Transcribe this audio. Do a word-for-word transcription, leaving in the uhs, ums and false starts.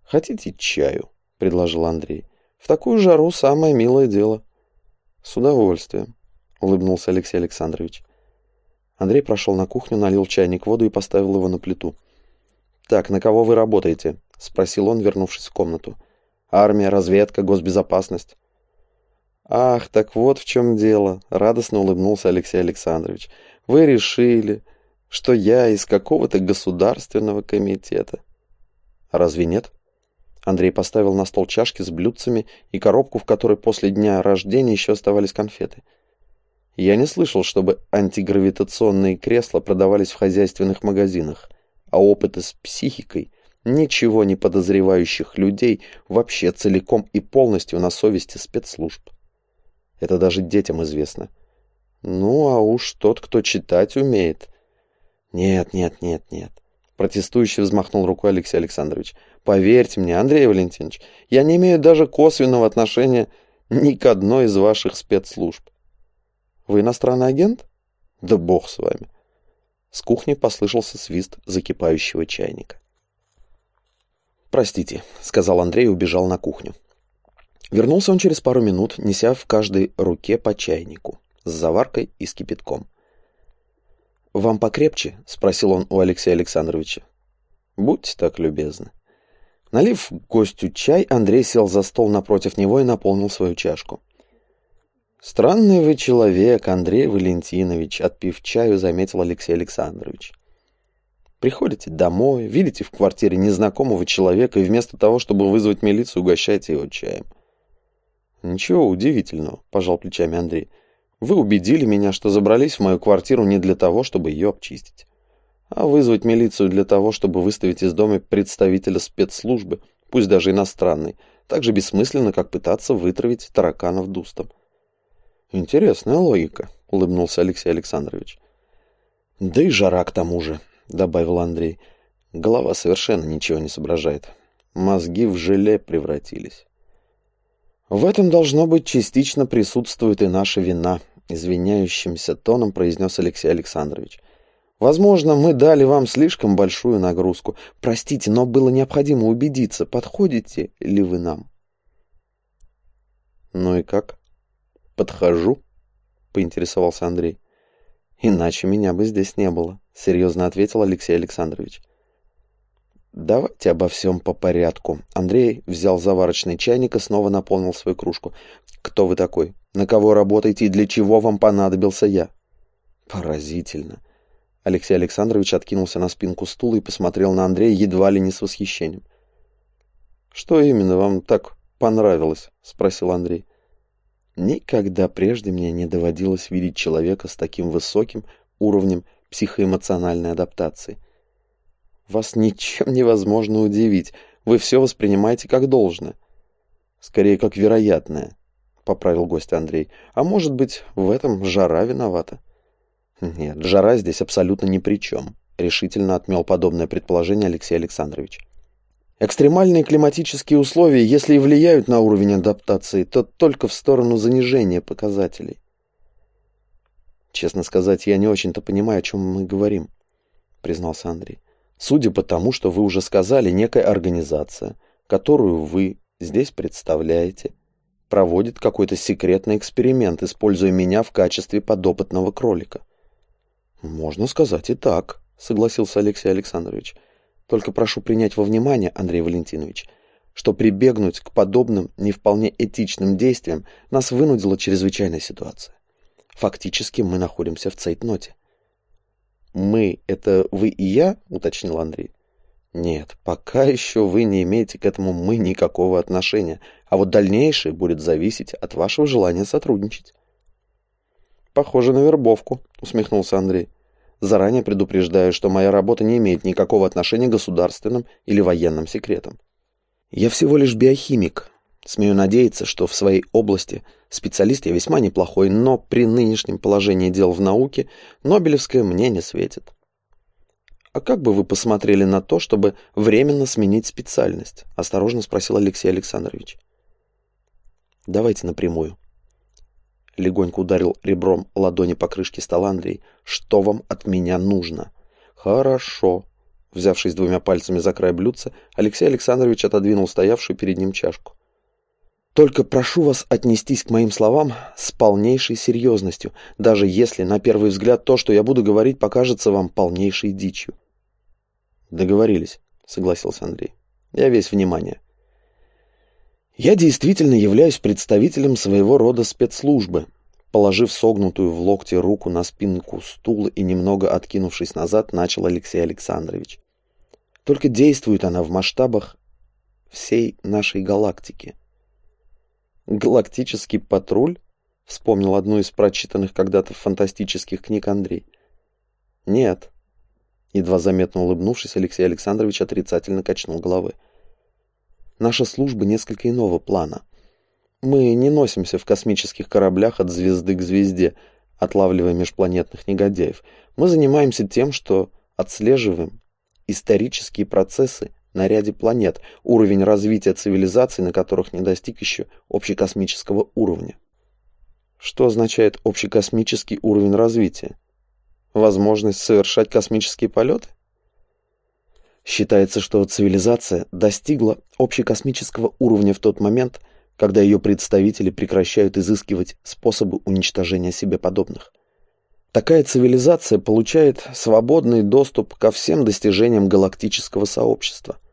«Хотите чаю?» — предложил Андрей. «В такую жару самое милое дело». «С удовольствием», — улыбнулся Алексей Александрович. Андрей прошел на кухню, налил в чайник воду и поставил его на плиту. «Так, на кого вы работаете?» — спросил он, вернувшись в комнату. «Армия, разведка, госбезопасность». «Ах, так вот в чем дело», — радостно улыбнулся Алексей Александрович. «Вы решили, что я из какого-то государственного комитета». «А разве нет?» Андрей поставил на стол чашки с блюдцами и коробку, в которой после дня рождения еще оставались конфеты. «Я не слышал, чтобы антигравитационные кресла продавались в хозяйственных магазинах, а опыты с психикой ничего не подозревающих людей вообще целиком и полностью на совести спецслужб. Это даже детям известно. Ну, а уж тот, кто читать умеет...» «Нет, нет, нет, нет», — протестующе взмахнул рукой Алексей Александрович. «Поверьте мне, Андрей Валентинович, я не имею даже косвенного отношения ни к одной из ваших спецслужб». «Вы иностранный агент?» «Да бог с вами». С кухни послышался свист закипающего чайника. «Простите», — сказал Андрей и убежал на кухню. Вернулся он через пару минут, неся в каждой руке по чайнику с заваркой и с кипятком. «Вам покрепче?» — спросил он у Алексея Александровича. «Будьте так любезны». Налив гостю чай, Андрей сел за стол напротив него и наполнил свою чашку. «Странный вы человек, Андрей Валентинович», — отпив чаю, заметил Алексей Александрович. «Приходите домой, видите в квартире незнакомого человека и вместо того, чтобы вызвать милицию, угощаете его чаем». «Ничего удивительного», — пожал плечами Андрей. «Вы убедили меня, что забрались в мою квартиру не для того, чтобы ее обчистить, а вызвать милицию для того, чтобы выставить из дома представителя спецслужбы, пусть даже иностранной, так же бессмысленно, как пытаться вытравить тараканов дустом». «Интересная логика», — улыбнулся Алексей Александрович. «Да и жара к тому же», — добавил Андрей. «Голова совершенно ничего не соображает. Мозги в желе превратились». «В этом, должно быть, частично присутствует и наша вина», — извиняющимся тоном произнес Алексей Александрович. «Возможно, мы дали вам слишком большую нагрузку. Простите, но было необходимо убедиться, подходите ли вы нам». «Ну и как? Подхожу?» — поинтересовался Андрей. «Иначе меня бы здесь не было», — серьезно ответил Алексей Александрович. «Давайте обо всем по порядку». Андрей взял заварочный чайник и снова наполнил свою кружку. «Кто вы такой? На кого работаете и для чего вам понадобился я?» «Поразительно». Алексей Александрович откинулся на спинку стула и посмотрел на Андрея едва ли не с восхищением. «Что именно вам так понравилось?» — спросил Андрей. «Никогда прежде мне не доводилось видеть человека с таким высоким уровнем психоэмоциональной адаптации. Вас ничем невозможно удивить. Вы все воспринимаете как должное. Скорее, как вероятное», — поправил гость Андрей. «А может быть, в этом жара виновата?» «Нет, жара здесь абсолютно ни при чем», — решительно отмел подобное предположение Алексей Александрович. «Экстремальные климатические условия, если и влияют на уровень адаптации, то только в сторону занижения показателей». «Честно сказать, я не очень-то понимаю, о чем мы говорим», — признался Андрей. «Судя по тому, что вы уже сказали, некая организация, которую вы здесь представляете, проводит какой-то секретный эксперимент, используя меня в качестве подопытного кролика». «Можно сказать и так», — согласился Алексей Александрович. «Только прошу принять во внимание, Андрей Валентинович, что прибегнуть к подобным не вполне этичным действиям нас вынудила чрезвычайная ситуация. Фактически мы находимся в цейтноте». «Мы — это вы и я?» — уточнил Андрей. «Нет, пока еще вы не имеете к этому «мы» никакого отношения, а вот дальнейшее будет зависеть от вашего желания сотрудничать». «Похоже на вербовку», — усмехнулся Андрей. «Заранее предупреждаю, что моя работа не имеет никакого отношения к государственным или военным секретам. Я всего лишь биохимик. Смею надеяться, что в своей области специалист я весьма неплохой, но при нынешнем положении дел в науке Нобелевская мне не светит». «А как бы вы посмотрели на то, чтобы временно сменить специальность?» — осторожно спросил Алексей Александрович. «Давайте напрямую». Легонько ударил ребром ладони по крышке стола Андрей. «Что вам от меня нужно?» «Хорошо. Взявшись двумя пальцами за край блюдца, Алексей Александрович отодвинул стоявшую перед ним чашку. «Только прошу вас отнестись к моим словам с полнейшей серьезностью, даже если на первый взгляд то, что я буду говорить, покажется вам полнейшей дичью». «Договорились», — согласился Андрей. «Я весь внимание». «Я действительно являюсь представителем своего рода спецслужбы», положив согнутую в локте руку на спинку стула и немного откинувшись назад, начал Алексей Александрович. «Только действует она в масштабах всей нашей галактики». «Галактический патруль?» — вспомнил одну из прочитанных когда-то фантастических книг Андрей. «Нет», — едва заметно улыбнувшись, Алексей Александрович отрицательно качнул головой. «Наша служба несколько иного плана. Мы не носимся в космических кораблях от звезды к звезде, отлавливая межпланетных негодяев. Мы занимаемся тем, что отслеживаем исторические процессы на ряде планет, уровень развития цивилизаций, на которых не достиг еще общекосмического уровня». Что означает общекосмический уровень развития? Возможность совершать космические полеты? Считается, что цивилизация достигла общекосмического уровня в тот момент, когда ее представители прекращают изыскивать способы уничтожения себе подобных. Такая цивилизация получает свободный доступ ко всем достижениям галактического сообщества.